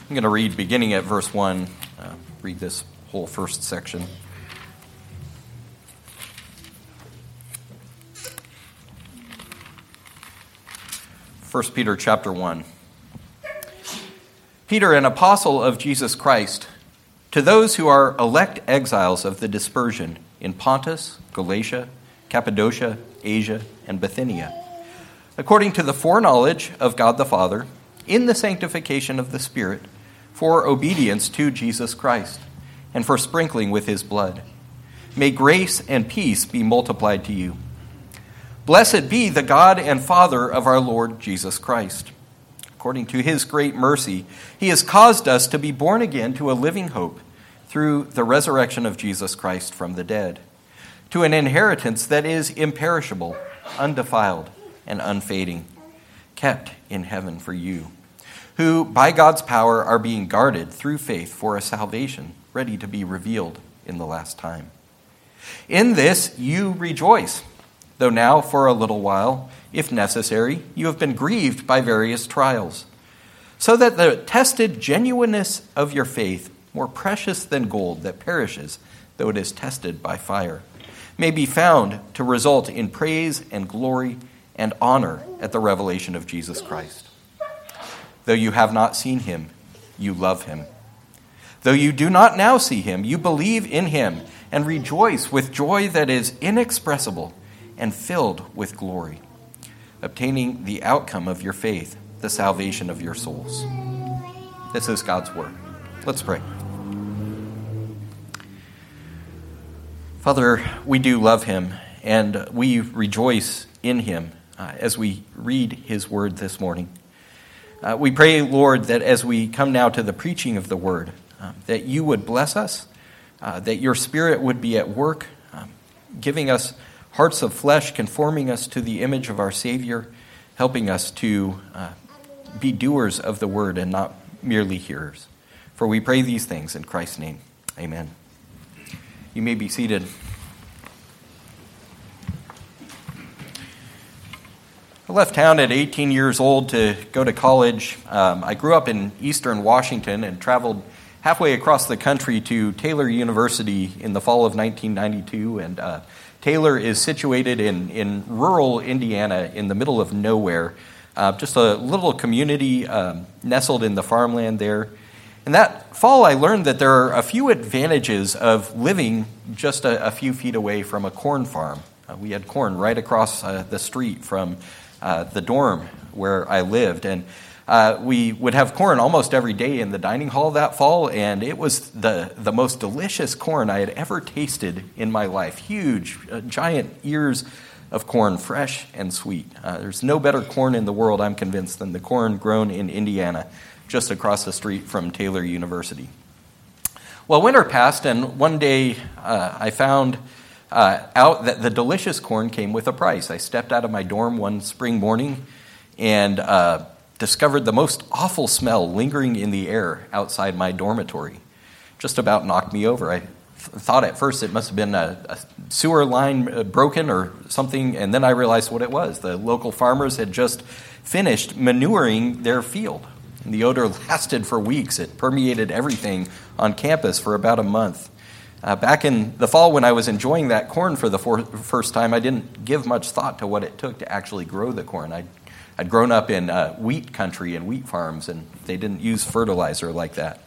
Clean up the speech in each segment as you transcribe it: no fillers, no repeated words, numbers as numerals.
I'm going to read beginning at verse 1, read this whole first section. 1 Peter chapter 1. Peter, an apostle of Jesus Christ, to those who are elect exiles of the dispersion in Pontus, Galatia, Cappadocia, Asia, and Bithynia, according to the foreknowledge of God the Father, in the sanctification of the Spirit, for obedience to Jesus Christ, and for sprinkling with his blood. May grace and peace be multiplied to you. Blessed be the God and Father of our Lord Jesus Christ. According to his great mercy, he has caused us to be born again to a living hope through the resurrection of Jesus Christ from the dead, to an inheritance that is imperishable, undefiled, and unfading, kept in heaven for you, who by God's power are being guarded through faith for a salvation ready to be revealed in the last time. In this you rejoice, though now for a little while, if necessary, you have been grieved by various trials, so that the tested genuineness of your faith, more precious than gold that perishes, though it is tested by fire, may be found to result in praise and glory and honor at the revelation of Jesus Christ. Though you have not seen him, you love him. Though you do not now see him, you believe in him and rejoice with joy that is inexpressible and filled with glory, obtaining the outcome of your faith, the salvation of your souls. This is God's word. Let's pray. Father, we do love him, and we rejoice in him as we read his word this morning. We pray, Lord, that as we come now to the preaching of the word, that you would bless us, that your Spirit would be at work, giving us hearts of flesh, conforming us to the image of our Savior, helping us to be doers of the word and not merely hearers. For we pray these things in Christ's name. Amen. You may be seated. I left town at 18 years old to go to college. I grew up in eastern Washington and traveled halfway across the country to Taylor University in the fall of 1992. And Taylor is situated in rural Indiana in the middle of nowhere, just a little community nestled in the farmland there. And that fall, I learned that there are a few advantages of living just a few feet away from a corn farm. We had corn right across the street from the dorm where I lived. And we would have corn almost every day in the dining hall that fall, and it was the most delicious corn I had ever tasted in my life. Huge, giant ears of corn, fresh and sweet. There's no better corn in the world, I'm convinced, than the corn grown in Indiana, just across the street from Taylor University. Well, winter passed, and one day I found out that the delicious corn came with a price. I stepped out of my dorm one spring morning and discovered the most awful smell lingering in the air outside my dormitory. Just about knocked me over. I thought at first it must have been a sewer line broken or something, and then I realized what it was. The local farmers had just finished manuring their field. And the odor lasted for weeks. It permeated everything on campus for about a month. Back in the fall when I was enjoying that corn for the first time, I didn't give much thought to what it took to actually grow the corn. I'd grown up in wheat country and wheat farms, and they didn't use fertilizer like that.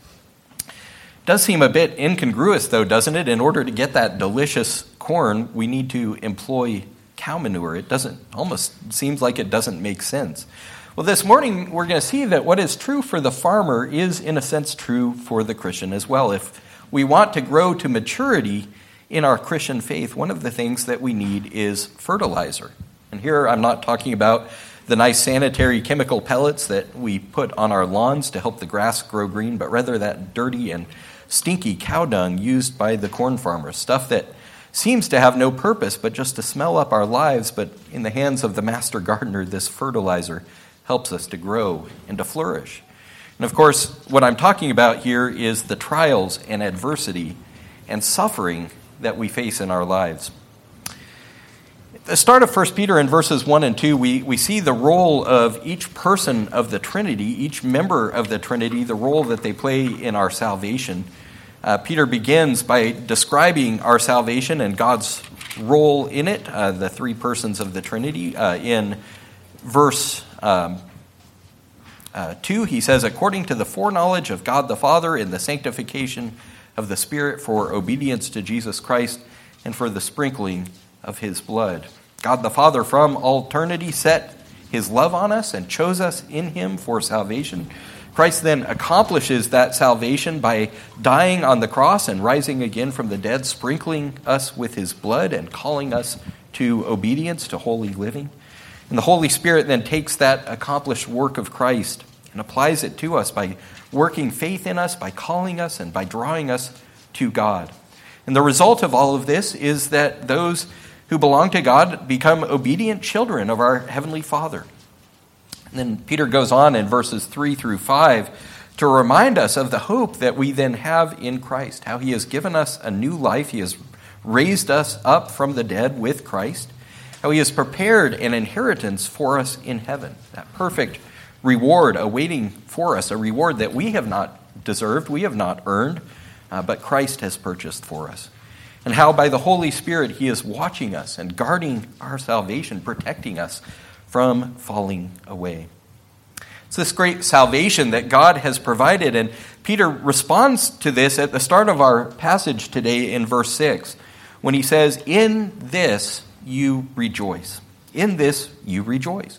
It does seem a bit incongruous, though, doesn't it? In order to get that delicious corn, we need to employ cow manure. It almost seems like it doesn't make sense. Well, this morning we're going to see that what is true for the farmer is, in a sense, true for the Christian as well. If we want to grow to maturity in our Christian faith, one of the things that we need is fertilizer. And here I'm not talking about the nice sanitary chemical pellets that we put on our lawns to help the grass grow green, but rather that dirty and stinky cow dung used by the corn farmers, stuff that seems to have no purpose but just to smell up our lives. But in the hands of the master gardener, this fertilizer helps us to grow and to flourish. And of course, what I'm talking about here is the trials and adversity and suffering that we face in our lives. At the start of 1 Peter in verses 1 and 2, we see the role of each person of the Trinity, each member of the Trinity, the role that they play in our salvation. Peter begins by describing our salvation and God's role in it, the three persons of the Trinity. In verse 2, he says, according to the foreknowledge of God the Father in the sanctification of the Spirit for obedience to Jesus Christ and for the sprinkling of his blood. God the Father from all eternity set his love on us and chose us in him for salvation. Christ then accomplishes that salvation by dying on the cross and rising again from the dead, sprinkling us with his blood and calling us to obedience, to holy living. And the Holy Spirit then takes that accomplished work of Christ and applies it to us by working faith in us, by calling us, and by drawing us to God. And the result of all of this is that those who belong to God become obedient children of our Heavenly Father. And then Peter goes on in verses 3 through 5 to remind us of the hope that we then have in Christ, how he has given us a new life. He has raised us up from the dead with Christ, how he has prepared an inheritance for us in heaven, that perfect reward awaiting for us, a reward that we have not deserved, we have not earned, but Christ has purchased for us. And how by the Holy Spirit he is watching us and guarding our salvation, protecting us from falling away. It's this great salvation that God has provided, and Peter responds to this at the start of our passage today in verse 6, when he says, in this you rejoice. In this you rejoice.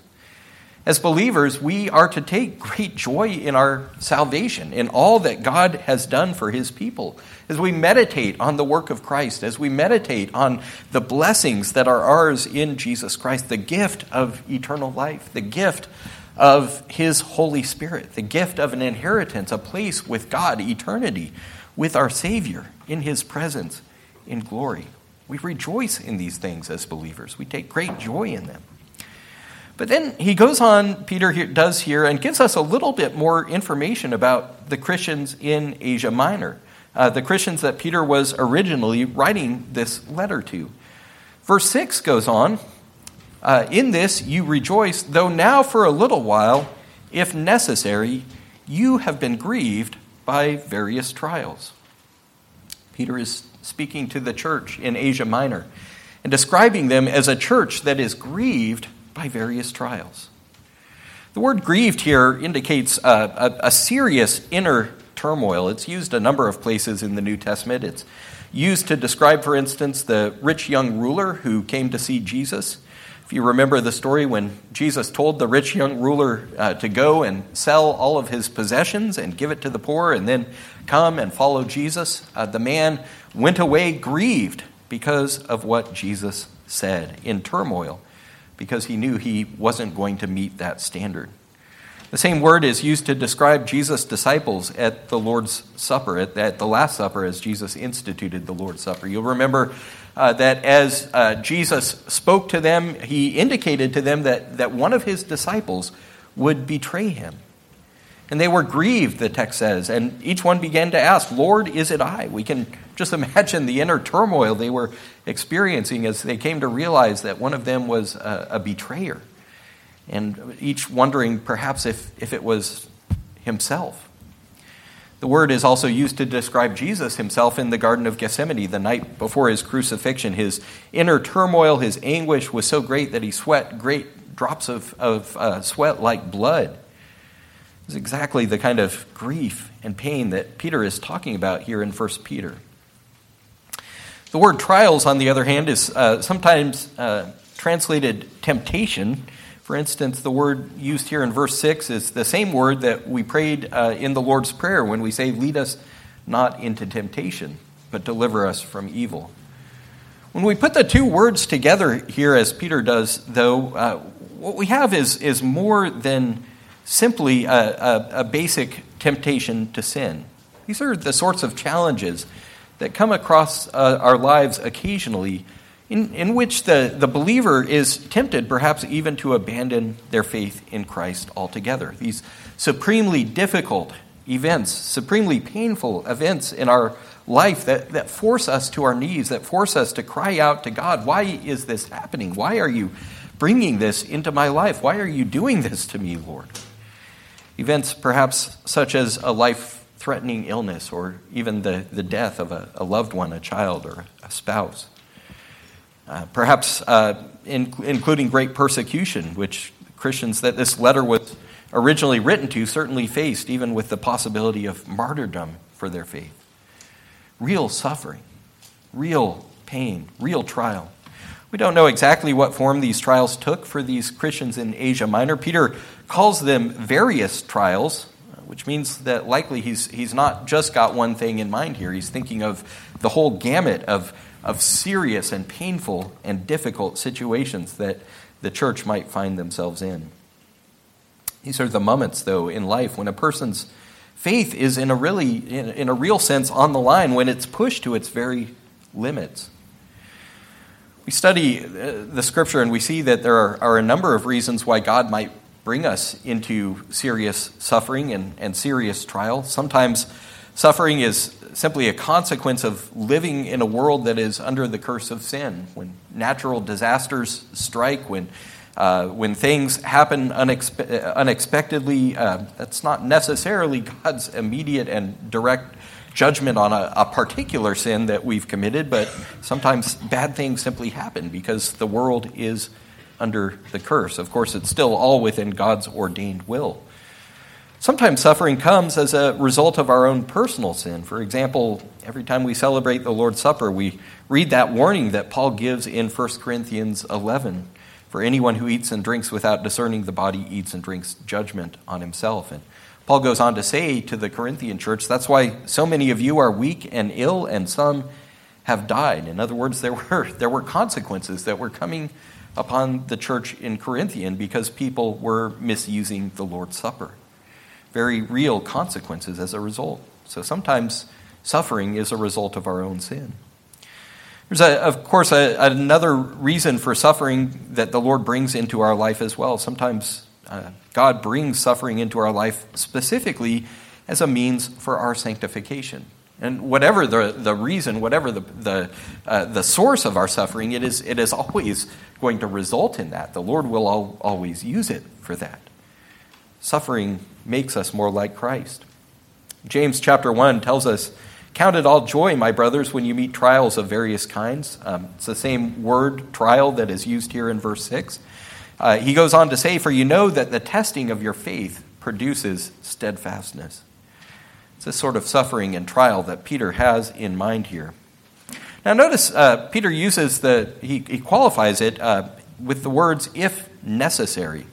As believers, we are to take great joy in our salvation, in all that God has done for his people. As we meditate on the work of Christ, as we meditate on the blessings that are ours in Jesus Christ, the gift of eternal life, the gift of his Holy Spirit, the gift of an inheritance, a place with God, eternity, with our Savior, in his presence, in glory. We rejoice in these things as believers. We take great joy in them. But then he goes on, Peter does here, and gives us a little bit more information about the Christians in Asia Minor, the Christians that Peter was originally writing this letter to. Verse 6 goes on, in this you rejoice, though now for a little while, if necessary, you have been grieved by various trials. Peter is speaking to the church in Asia Minor and describing them as a church that is grieved by various trials. The word grieved here indicates a serious inner turmoil. It's used a number of places in the New Testament. It's used to describe, for instance, the rich young ruler who came to see Jesus. If you remember the story when Jesus told the rich young ruler to go and sell all of his possessions and give it to the poor and then come and follow Jesus, the man went away grieved because of what Jesus said, in turmoil, because he knew he wasn't going to meet that standard. The same word is used to describe Jesus' disciples at the Lord's Supper, at the Last Supper, as Jesus instituted the Lord's Supper. You'll remember that as Jesus spoke to them, he indicated to them that one of his disciples would betray him. And they were grieved, the text says, and each one began to ask, Lord, is it I? We can just imagine the inner turmoil they were experiencing as they came to realize that one of them was a betrayer. And each wondering perhaps if it was himself. The word is also used to describe Jesus himself in the Garden of Gethsemane the night before his crucifixion. His inner turmoil, his anguish was so great that he sweat great drops of sweat like blood. It's exactly the kind of grief and pain that Peter is talking about here in 1 Peter. The word trials, on the other hand, is sometimes translated temptation. For instance, the word used here in verse 6 is the same word that we prayed in the Lord's Prayer when we say, lead us not into temptation, but deliver us from evil. When we put the two words together here, as Peter does, though, what we have is more than simply a basic temptation to sin. These are the sorts of challenges that come across our lives occasionally in which the believer is tempted perhaps even to abandon their faith in Christ altogether. These supremely difficult events, supremely painful events in our life that force us to our knees, that force us to cry out to God, why is this happening? Why are you bringing this into my life? Why are you doing this to me, Lord? Events perhaps such as a life-threatening illness or even the death of a loved one, a child or a spouse. Perhaps including great persecution, which Christians that this letter was originally written to certainly faced, even with the possibility of martyrdom for their faith. Real suffering, real pain, real trial. We don't know exactly what form these trials took for these Christians in Asia Minor. Peter calls them various trials, which means that likely he's not just got one thing in mind here. He's thinking of the whole gamut of serious and painful and difficult situations that the church might find themselves in. These are the moments, though, in life when a person's faith is in a real sense on the line, when it's pushed to its very limits. We study the scripture and we see that there are a number of reasons why God might bring us into serious suffering and serious trial. Sometimes suffering is simply a consequence of living in a world that is under the curse of sin. When natural disasters strike, when things happen unexpectedly, that's not necessarily God's immediate and direct judgment on a particular sin that we've committed, but sometimes bad things simply happen because the world is under the curse. Of course, it's still all within God's ordained will. Sometimes suffering comes as a result of our own personal sin. For example, every time we celebrate the Lord's Supper, we read that warning that Paul gives in 1 Corinthians 11. For anyone who eats and drinks without discerning the body eats and drinks judgment on himself. And Paul goes on to say to the Corinthian church, that's why so many of you are weak and ill, and some have died. In other words, there were consequences that were coming upon the church in Corinthian because people were misusing the Lord's Supper. Very real consequences as a result. So sometimes suffering is a result of our own sin. There's, of course, another reason for suffering that the Lord brings into our life as well. Sometimes God brings suffering into our life specifically as a means for our sanctification. And whatever the reason, whatever the source of our suffering, it is always going to result in that. The Lord will always use it for that. Suffering makes us more like Christ. James chapter 1 tells us, "Count it all joy, my brothers, when you meet trials of various kinds." It's the same word, trial, that is used here in verse 6. He goes on to say, "For you know that the testing of your faith produces steadfastness." It's this sort of suffering and trial that Peter has in mind here. Now notice Peter uses he qualifies it with the words, "if necessary."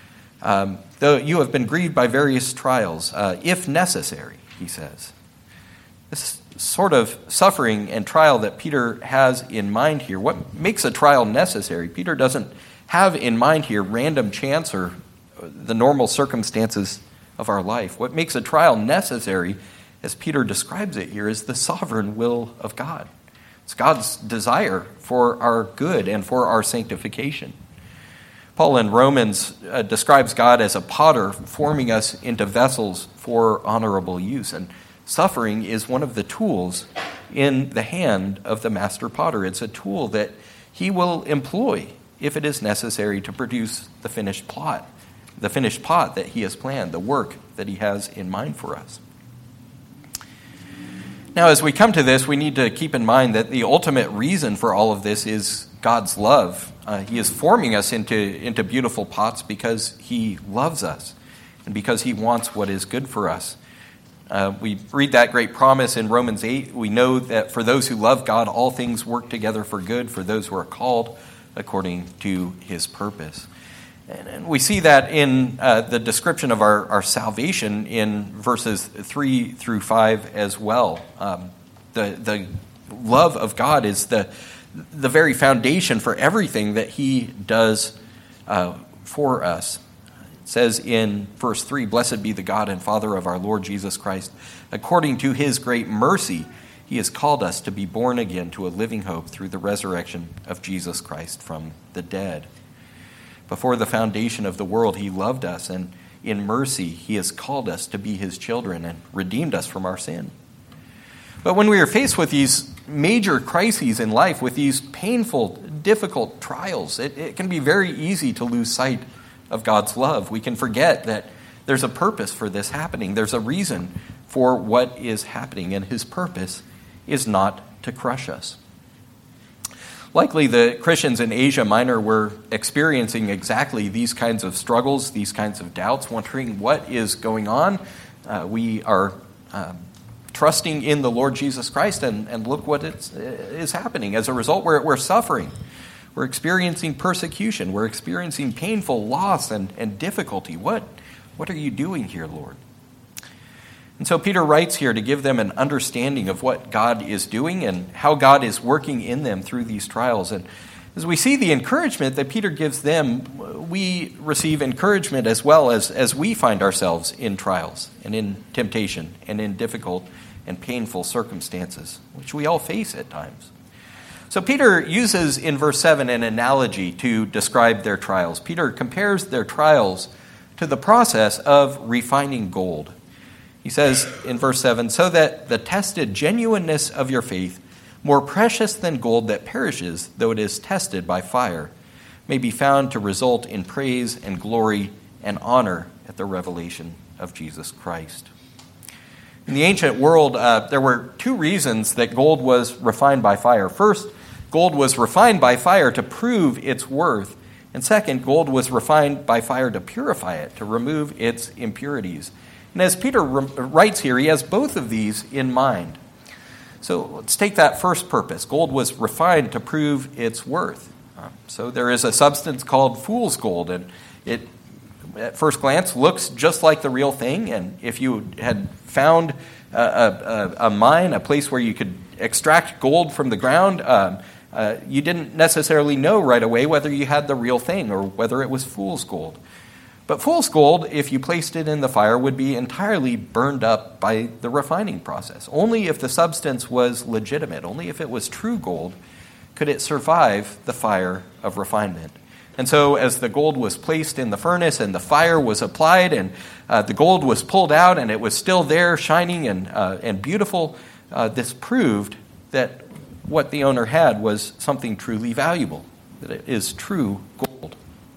Though you have been grieved by various trials, if necessary, he says. This sort of suffering and trial that Peter has in mind here, what makes a trial necessary? Peter doesn't have in mind here random chance or the normal circumstances of our life. What makes a trial necessary, as Peter describes it here, is the sovereign will of God. It's God's desire for our good and for our sanctification. Paul in Romans describes God as a potter forming us into vessels for honorable use. And suffering is one of the tools in the hand of the master potter. It's a tool that he will employ if it is necessary to produce the finished pot that he has planned, the work that he has in mind for us. Now, as we come to this, we need to keep in mind that the ultimate reason for all of this is God's love. He is forming us into beautiful pots because he loves us and because he wants what is good for us. We read that great promise in Romans 8. We know that for those who love God, all things work together for good for those who are called according to his purpose. And we see that in the description of our salvation in verses 3 through 5 as well. The love of God is the very foundation for everything that he does for us. It says in verse 3, "Blessed be the God and Father of our Lord Jesus Christ. According to his great mercy, he has called us to be born again to a living hope through the resurrection of Jesus Christ from the dead." Before the foundation of the world, he loved us, and in mercy, he has called us to be his children and redeemed us from our sin. But when we are faced with these major crises in life, with these painful, difficult trials, it can be very easy to lose sight of God's love. We can forget that there's a purpose for this happening. There's a reason for what is happening, and his purpose is not to crush us. Likely the Christians in Asia Minor were experiencing exactly these kinds of struggles, these kinds of doubts, wondering what is going on. We are trusting in the Lord Jesus Christ, and look what is happening. As a result, we're suffering. We're experiencing persecution. We're experiencing painful loss and difficulty. What are you doing here, Lord? And so Peter writes here to give them an understanding of what God is doing and how God is working in them through these trials. And as we see the encouragement that Peter gives them, we receive encouragement as well as we find ourselves in trials and in temptation and in difficult and painful circumstances, which we all face at times. So Peter uses in verse 7 an analogy to describe their trials. Peter compares their trials to the process of refining gold. He says in verse 7, so that the tested genuineness of your faith, more precious than gold that perishes, though it is tested by fire, may be found to result in praise and glory and honor at the revelation of Jesus Christ. In the ancient world, there were two reasons that gold was refined by fire. First, gold was refined by fire to prove its worth. And second, gold was refined by fire to purify it, to remove its impurities. And as Peter writes here, he has both of these in mind. So let's take that first purpose. Gold was refined to prove its worth. So there is a substance called fool's gold, and it, at first glance, looks just like the real thing. And if you had found a mine, a place where you could extract gold from the ground, you didn't necessarily know right away whether you had the real thing or whether it was fool's gold. But fool's gold, if you placed it in the fire, would be entirely burned up by the refining process. Only if the substance was legitimate, only if it was true gold, could it survive the fire of refinement. And so as the gold was placed in the furnace and the fire was applied and the gold was pulled out and it was still there shining and beautiful, this proved that what the owner had was something truly valuable, that it is true gold.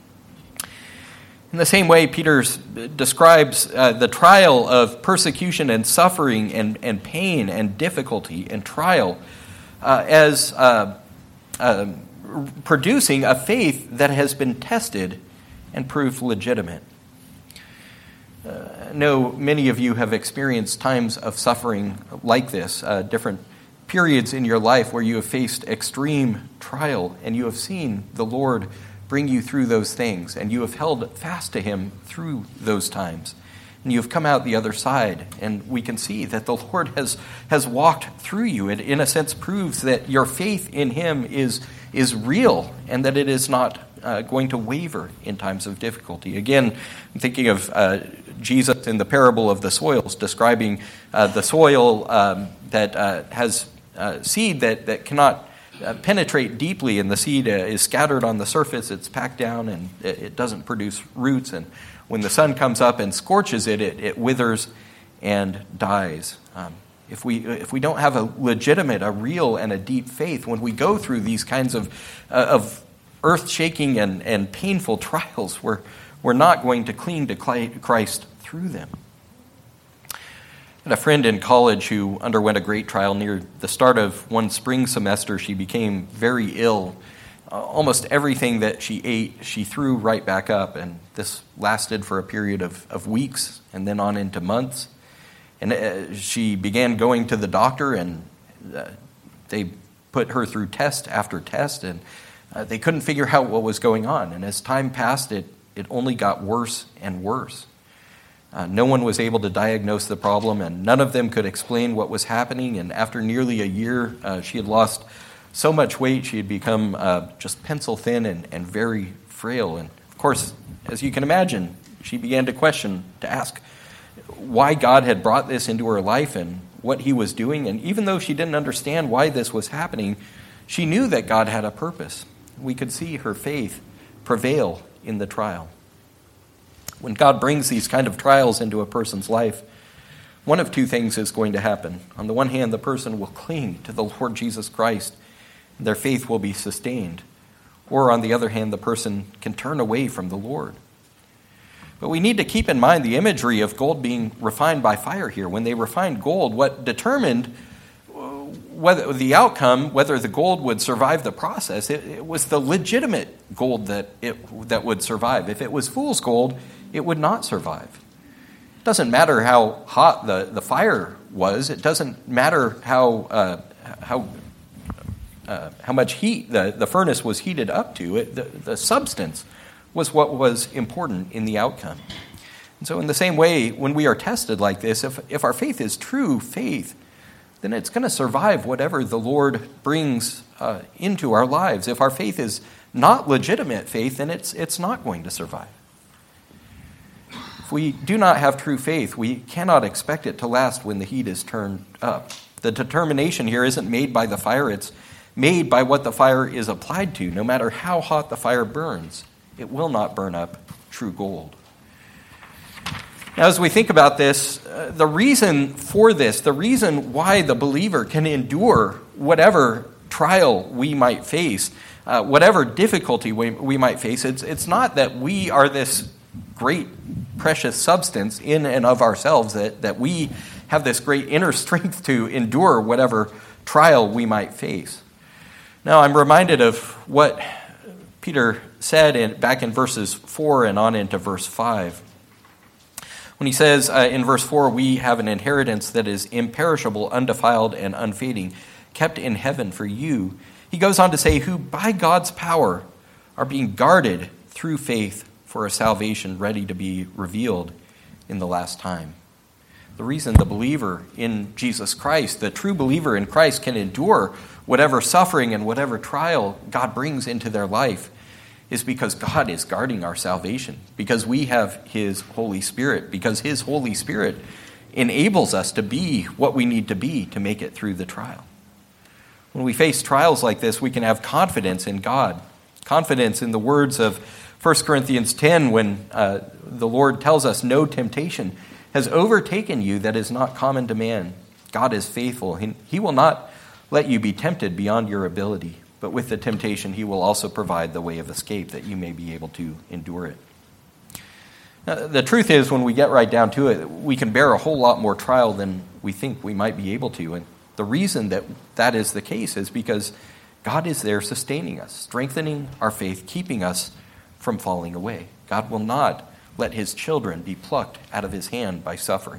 In the same way, Peter describes the trial of persecution and suffering and pain and difficulty and trial as producing a faith that has been tested and proved legitimate. I know many of you have experienced times of suffering like this, different periods in your life where you have faced extreme trial and you have seen the Lord bring you through those things, and you have held fast to him through those times. And you have come out the other side, and we can see that the Lord has walked through you. It, in a sense, proves that your faith in him is real and that it is not going to waver in times of difficulty. Again, I'm thinking of Jesus in the parable of the soils, describing the soil that has seed that cannot penetrate deeply, and the seed is scattered on the surface. It's packed down, and it doesn't produce roots. And when the sun comes up and scorches it, it withers and dies. If we don't have a legitimate, a real, and a deep faith, when we go through these kinds of earth-shaking and painful trials, we're not going to cling to Christ through them. I had a friend in college who underwent a great trial. Near the start of one spring semester, she became very ill. Almost everything that she ate, she threw right back up, and this lasted for a period of weeks and then on into months. And she began going to the doctor, and they put her through test after test, and they couldn't figure out what was going on. And as time passed, it only got worse and worse. No one was able to diagnose the problem, and none of them could explain what was happening. And after nearly a year, she had lost so much weight, she had become just pencil thin and very frail. And of course, as you can imagine, she began to ask why God had brought this into her life and what he was doing. And even though she didn't understand why this was happening, she knew that God had a purpose. We could see her faith prevail in the trial. When God brings these kind of trials into a person's life, one of two things is going to happen. On the one hand, the person will cling to the Lord Jesus Christ, and their faith will be sustained. Or on the other hand, the person can turn away from the Lord. But we need to keep in mind the imagery of gold being refined by fire here. When they refined gold, what determined whether the outcome, whether the gold would survive the process, it was the legitimate gold that would survive. If it was fool's gold, it would not survive. It doesn't matter how hot the fire was. It doesn't matter how much heat the furnace was heated up to. The substance was what was important in the outcome. And so in the same way, when we are tested like this, if our faith is true faith, then it's going to survive whatever the Lord brings into our lives. If our faith is not legitimate faith, then it's not going to survive. If we do not have true faith, we cannot expect it to last when the heat is turned up. The determination here isn't made by the fire, it's made by what the fire is applied to. No matter how hot the fire burns, it will not burn up true gold. Now, as we think about this, the reason for this, the reason why the believer can endure whatever trial we might face, whatever difficulty we might face, it's not that we are this great, precious substance in and of ourselves, that we have this great inner strength to endure whatever trial we might face. Now, I'm reminded of what Peter said back in verses 4 and on into verse 5. When he says in verse 4, we have an inheritance that is imperishable, undefiled, and unfading, kept in heaven for you. He goes on to say, who by God's power are being guarded through faith for a salvation ready to be revealed in the last time. The reason the believer in Jesus Christ, the true believer in Christ, can endure whatever suffering and whatever trial God brings into their life is because God is guarding our salvation, because we have His Holy Spirit, because His Holy Spirit enables us to be what we need to be to make it through the trial. When we face trials like this, we can have confidence in God, confidence in the words of 1 Corinthians 10 when the Lord tells us, no temptation has overtaken you that is not common to man. God is faithful. He will not let you be tempted beyond your ability. But with the temptation, He will also provide the way of escape that you may be able to endure it. Now, the truth is, when we get right down to it, we can bear a whole lot more trial than we think we might be able to. And the reason that is the case is because God is there sustaining us, strengthening our faith, keeping us from falling away. God will not let His children be plucked out of His hand by suffering.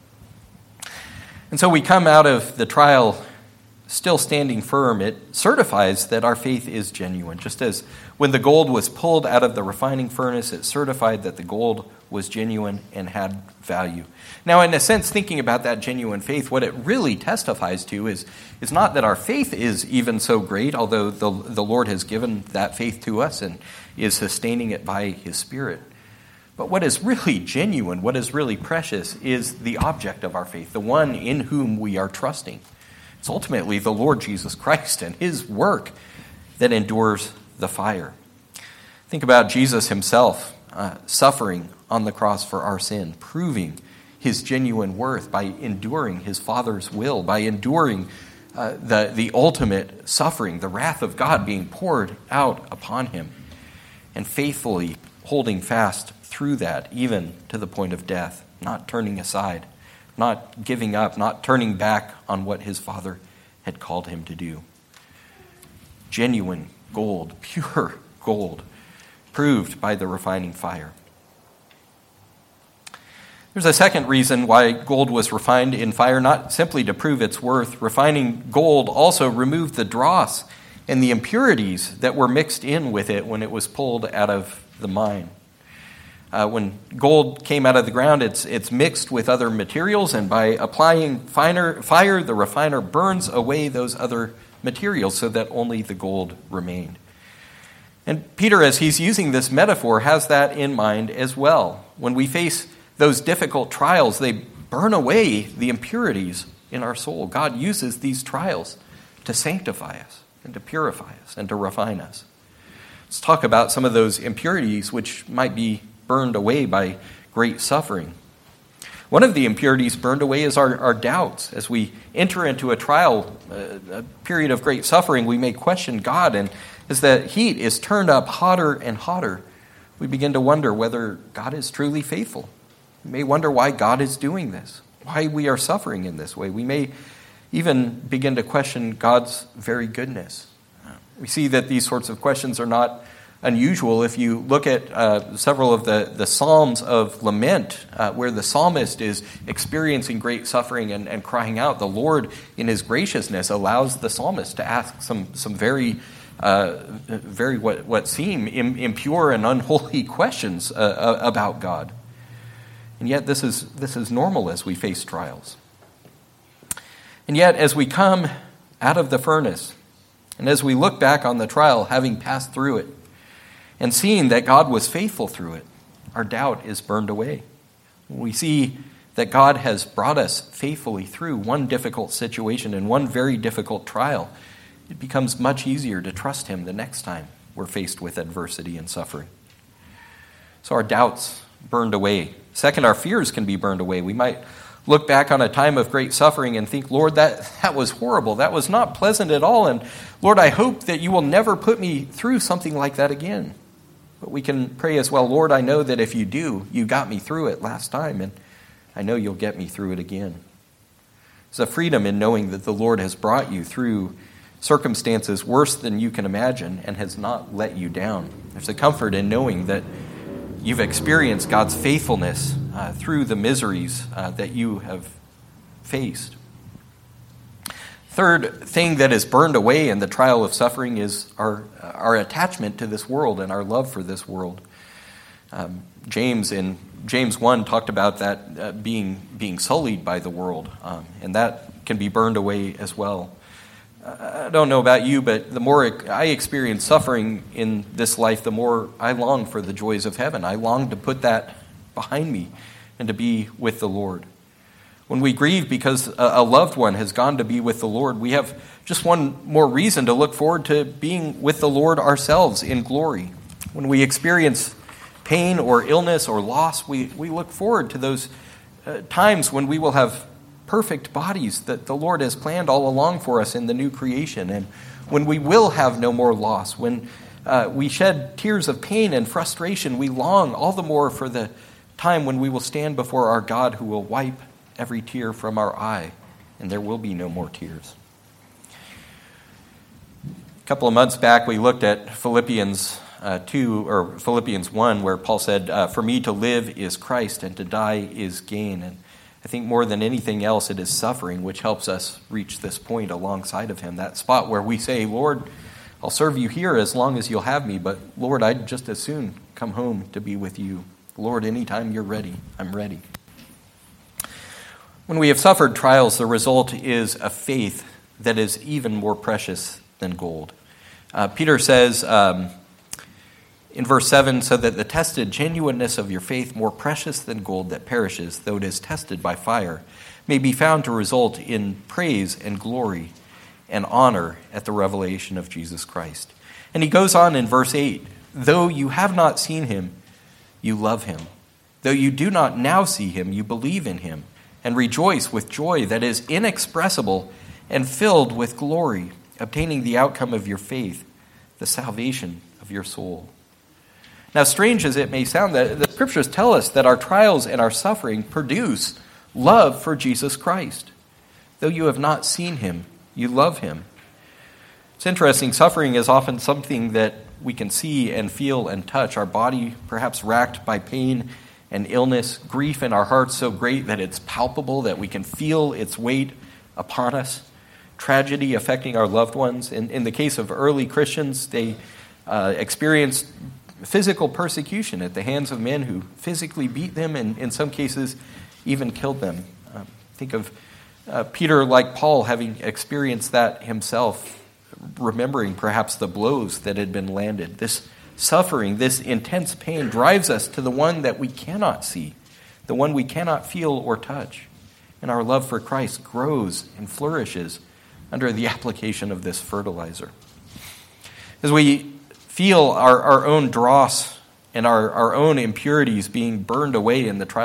And so we come out of the trial still standing firm. It certifies that our faith is genuine. Just as when the gold was pulled out of the refining furnace, it certified that the gold was genuine and had value. Now, in a sense, thinking about that genuine faith, what it really testifies to is not that our faith is even so great, although the Lord has given that faith to us and is sustaining it by His Spirit. But what is really genuine, what is really precious, is the object of our faith, the one in whom we are trusting. It's ultimately the Lord Jesus Christ and His work that endures the fire. Think about Jesus Himself suffering on the cross for our sin, proving His genuine worth by enduring His Father's will, by enduring the ultimate suffering, the wrath of God being poured out upon Him, and faithfully holding fast through that, even to the point of death, not turning aside, not giving up, not turning back on what His Father had called Him to do. Genuine gold, pure gold, proved by the refining fire. There's a second reason why gold was refined in fire, not simply to prove its worth. Refining gold also removed the dross and the impurities that were mixed in with it when it was pulled out of the mine. When gold came out of the ground, it's mixed with other materials, and by applying fire, the refiner burns away those other materials so that only the gold remained. And Peter, as he's using this metaphor, has that in mind as well. When we face those difficult trials, they burn away the impurities in our soul. God uses these trials to sanctify us and to purify us and to refine us. Let's talk about some of those impurities which might be burned away by great suffering. One of the impurities burned away is our doubts. As we enter into a trial, a period of great suffering, we may question God. And as the heat is turned up hotter and hotter, we begin to wonder whether God is truly faithful. We may wonder why God is doing this, why we are suffering in this way. We may even begin to question God's very goodness. We see that these sorts of questions are not unusual. If you look at several of the Psalms of lament, where the psalmist is experiencing great suffering and crying out, the Lord, in his graciousness, allows the psalmist to ask some very what seem impure and unholy questions about God. And yet this is normal as we face trials. And yet as we come out of the furnace, and as we look back on the trial, having passed through it, and seeing that God was faithful through it, our doubt is burned away. We see that God has brought us faithfully through one difficult situation and one very difficult trial. It becomes much easier to trust him the next time we're faced with adversity and suffering. So our doubts burned away. Second, our fears can be burned away. We might look back on a time of great suffering and think, Lord, that was horrible. That was not pleasant at all. And Lord, I hope that you will never put me through something like that again. But we can pray as well, Lord, I know that if you do, you got me through it last time, and I know you'll get me through it again. There's a freedom in knowing that the Lord has brought you through circumstances worse than you can imagine and has not let you down. There's a comfort in knowing that you've experienced God's faithfulness through the miseries that you have faced. Third thing that is burned away in the trial of suffering is our attachment to this world and our love for this world. James in James 1 talked about that being sullied by the world, and that can be burned away as well. I don't know about you, but the more I experience suffering in this life, the more I long for the joys of heaven. I long to put that behind me and to be with the Lord. When we grieve because a loved one has gone to be with the Lord, we have just one more reason to look forward to being with the Lord ourselves in glory. When we experience pain or illness or loss, we look forward to those times when we will have perfect bodies that the Lord has planned all along for us in the new creation, and when we will have no more loss, when we shed tears of pain and frustration, we long all the more for the time when we will stand before our God, who will wipe every tear from our eye, and there will be no more tears. A couple of months back, we looked at Philippians 2 or Philippians 1, where Paul said, "For me to live is Christ, and to die is gain." And I think more than anything else, it is suffering which helps us reach this point alongside of him, that spot where we say, Lord, I'll serve you here as long as you'll have me, but Lord, I'd just as soon come home to be with you. Lord, anytime you're ready, I'm ready. When we have suffered trials, the result is a faith that is even more precious than gold. Peter says in verse 7, so that the tested genuineness of your faith, more precious than gold that perishes, though it is tested by fire, may be found to result in praise and glory and honor at the revelation of Jesus Christ. And he goes on in verse 8, though you have not seen him, you love him. Though you do not now see him, you believe in him and rejoice with joy that is inexpressible and filled with glory, obtaining the outcome of your faith, the salvation of your soul. Now, strange as it may sound, the scriptures tell us that our trials and our suffering produce love for Jesus Christ. Though you have not seen him, you love him. It's interesting, suffering is often something that we can see and feel and touch. Our body perhaps racked by pain and illness, grief in our hearts so great that it's palpable, that we can feel its weight upon us, tragedy affecting our loved ones. In the case of early Christians, they experienced physical persecution at the hands of men who physically beat them and in some cases even killed them. Think of Peter, like Paul, having experienced that himself, remembering perhaps the blows that had been landed. This suffering, this intense pain drives us to the one that we cannot see, the one we cannot feel or touch. And our love for Christ grows and flourishes under the application of this fertilizer. As we feel our own dross and our own impurities being burned away in the trial of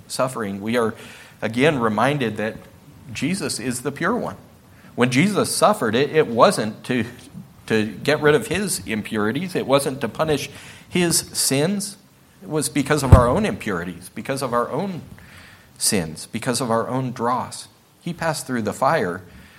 suffering, we are again reminded that Jesus is the pure one. When Jesus suffered, it wasn't to get rid of his impurities. It wasn't to punish his sins. It was because of our own impurities, because of our own sins, because of our own dross. He passed through the fire,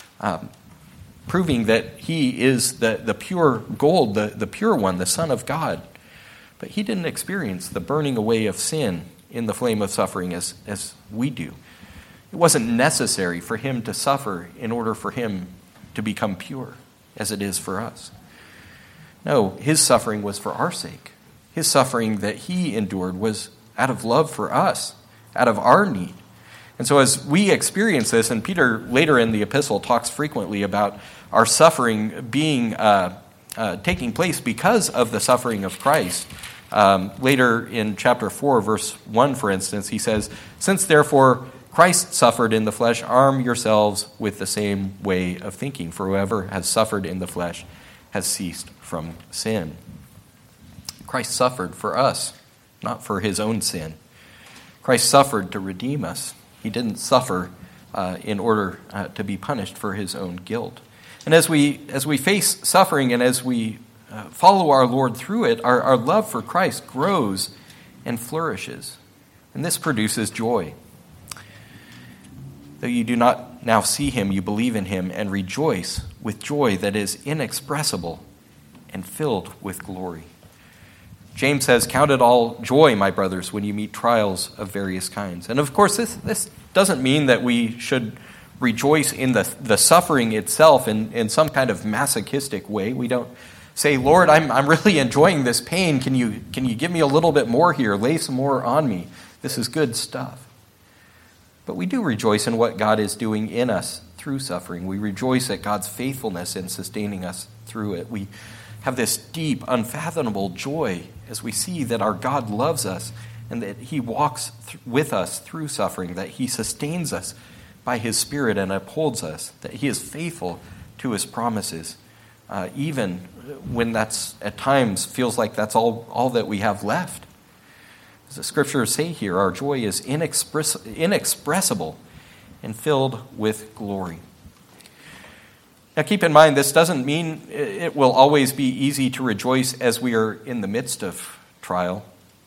proving that he is the pure gold, the pure one, the Son of God. But he didn't experience the burning away of sin in the flame of suffering as we do. It wasn't necessary for him to suffer in order for him to become pure, as it is for us. No, his suffering was for our sake. His suffering that he endured was out of love for us, out of our need. And so as we experience this, and Peter later in the epistle talks frequently about our suffering being taking place because of the suffering of Christ. Later in chapter 4, verse 1, for instance, he says, "Since therefore Christ suffered in the flesh, arm yourselves with the same way of thinking, for whoever has suffered in the flesh has ceased from sin." Christ suffered for us, not for his own sin. Christ suffered to redeem us. He didn't suffer in order to be punished for his own guilt. And as we face suffering and as we follow our Lord through it, our love for Christ grows and flourishes. And this produces joy. Though you do not now see him, you believe in him and rejoice with joy that is inexpressible and filled with glory. James says, "Count it all joy, my brothers, when you meet trials of various kinds." And of course, this doesn't mean that we should rejoice in the suffering itself in some kind of masochistic way. We don't say, "Lord, I'm really enjoying this pain. Can you give me a little bit more here? Lay some more on me. This is good stuff." But we do rejoice in what God is doing in us through suffering. We rejoice at God's faithfulness in sustaining us through it. We have this deep, unfathomable joy as we see that our God loves us and that he walks with us through suffering, that he sustains us by his Spirit and upholds us, that he is faithful to his promises, even when that's at times feels like that's all that we have left. As the scriptures say here, our joy is inexpressible and filled with glory. Now keep in mind, this doesn't mean it will always be easy to rejoice as we are in the midst of trial.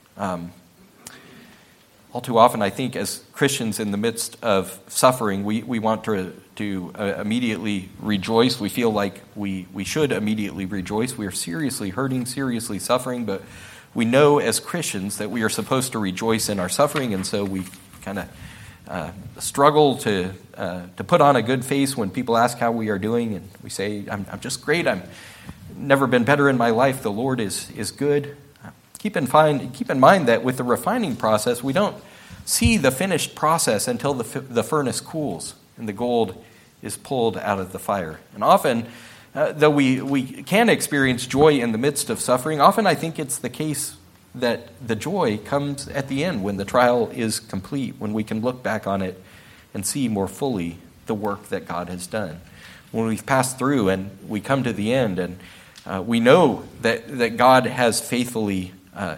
All too often, I think, as Christians in the midst of suffering, we want to immediately rejoice. We feel like we should immediately rejoice. We are seriously hurting, seriously suffering, but we know as Christians that we are supposed to rejoice in our suffering, and so we kind of struggle to put on a good face when people ask how we are doing, and we say, I'm just great. I've never been better in my life. The Lord is good. Keep in mind that with the refining process, we don't see the finished process until the furnace cools and the gold is pulled out of the fire. And often, though we can experience joy in the midst of suffering, often I think it's the case that the joy comes at the end when the trial is complete, when we can look back on it and see more fully the work that God has done. When we've passed through and we come to the end and we know that God has faithfully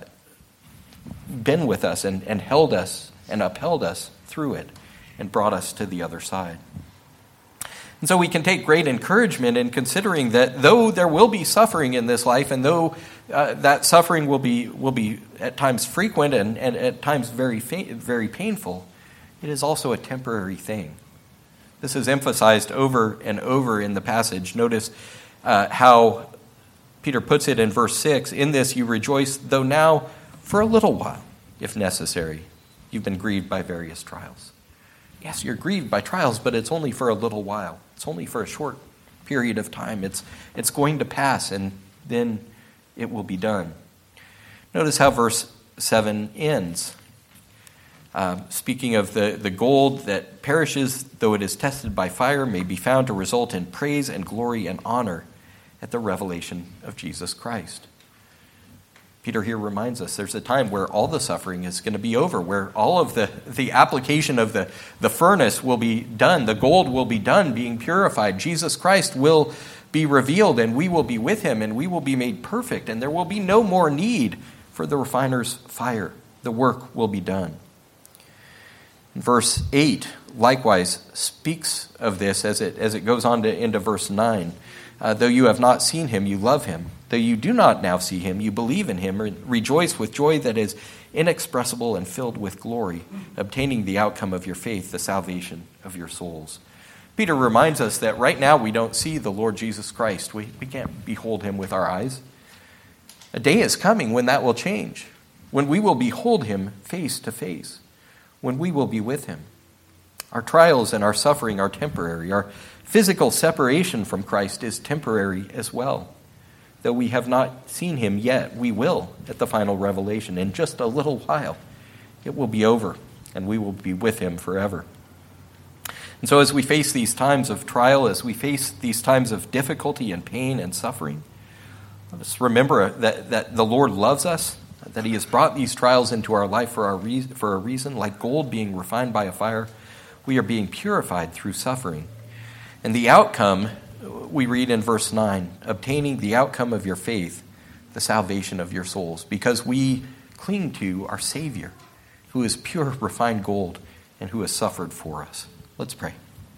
been with us and held us and upheld us through it and brought us to the other side. And so we can take great encouragement in considering that though there will be suffering in this life, and though that suffering will be at times frequent and at times very very painful, it is also a temporary thing. This is emphasized over and over in the passage. Notice how Peter puts it in verse 6, "In this you rejoice, though now for a little while, if necessary, you've been grieved by various trials." Yes, you're grieved by trials, but it's only for a little while. It's only for a short period of time. It's going to pass, and then it will be done. Notice how verse 7 ends. Speaking of the gold that perishes, though it is tested by fire, may be found to result in praise and glory and honor at the revelation of Jesus Christ. Peter here reminds us there's a time where all the suffering is going to be over, where all of the application of the furnace will be done, the gold will be done, being purified. Jesus Christ will be revealed, and we will be with him, and we will be made perfect, and there will be no more need for the refiner's fire. The work will be done. Verse 8 likewise speaks of this as it goes on into verse 9. Though you have not seen him, you love him. Though you do not now see him, you believe in him, and rejoice with joy that is inexpressible and filled with glory, obtaining the outcome of your faith, the salvation of your souls. Peter reminds us that right now we don't see the Lord Jesus Christ. We can't behold him with our eyes. A day is coming when that will change, when we will behold him face to face, when we will be with him. Our trials and our suffering are temporary. Our physical separation from Christ is temporary as well. Though we have not seen him yet, we will at the final revelation. In just a little while, it will be over, and we will be with him forever. And so as we face these times of trial, as we face these times of difficulty and pain and suffering, let us remember that the Lord loves us, that he has brought these trials into our life for a reason. Like gold being refined by a fire, we are being purified through suffering. And the outcome, we read in verse 9, obtaining the outcome of your faith, the salvation of your souls, because we cling to our Savior, who is pure, refined gold, and who has suffered for us. Let's pray.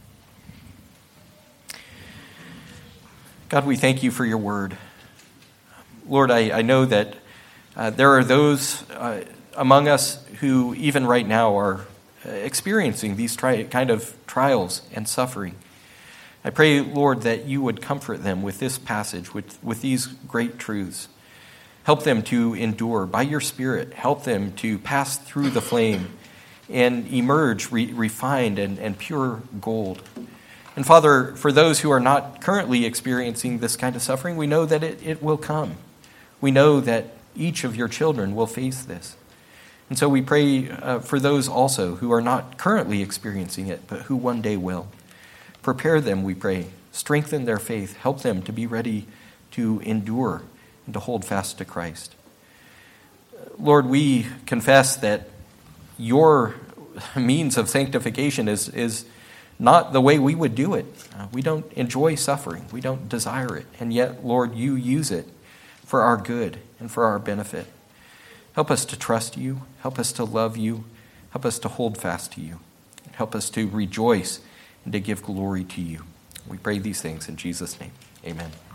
God, we thank you for your word. Lord, I know that there are those among us who even right now are experiencing these kind of trials and suffering. I pray, Lord, that you would comfort them with this passage, with these great truths. Help them to endure by your Spirit. Help them to pass through the flame and emerge refined and pure gold. And Father, for those who are not currently experiencing this kind of suffering, we know that it will come. We know that each of your children will face this. And so we pray for those also who are not currently experiencing it, but who one day will. Prepare them, we pray. Strengthen their faith. Help them to be ready to endure and to hold fast to Christ. Lord, we confess that your means of sanctification is not the way we would do it. We don't enjoy suffering. We don't desire it. And yet, Lord, you use it for our good and for our benefit. Help us to trust you. Help us to love you. Help us to hold fast to you. Help us to rejoice and to give glory to you. We pray these things in Jesus' name. Amen.